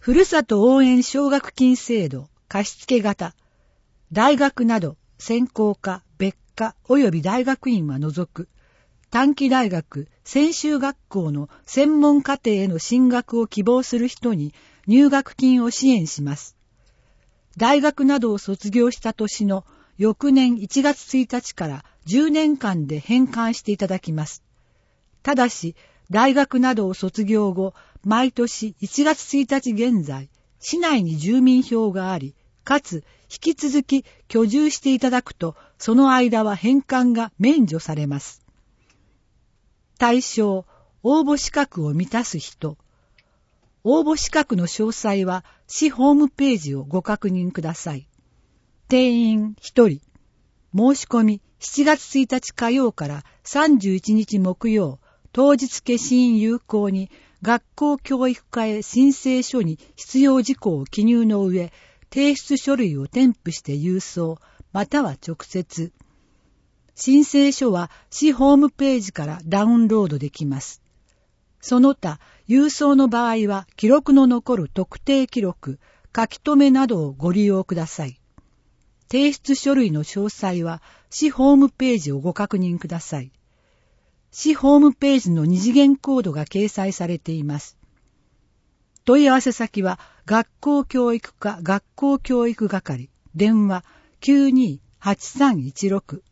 ふるさと応援奨学金制度貸付型、大学など専攻科、別科及び大学院は除く、短期大学、専修学校の専門課程への進学を希望する人に入学金を支援します。大学などを卒業した年の翌年1月1日から10年間で返還していただきます。ただし、大学などを卒業後、毎年1月1日現在、市内に住民票があり、かつ引き続き居住していただくと、その間は返還が免除されます。対象、応募資格を満たす人。応募資格の詳細は市ホームページをご確認ください。定員1人。申し込み7月1日火曜から31日木曜、当日消印有効に学校教育課へ申請書に必要事項を記入の上、提出書類を添付して郵送、または直接。申請書は市ホームページからダウンロードできます。その他、郵送の場合は記録の残る特定記録、書き留めなどをご利用ください。提出書類の詳細は市ホームページをご確認ください。市ホームページの二次元コードが掲載されています。問い合わせ先は学校教育課学校教育係、電話 92-8316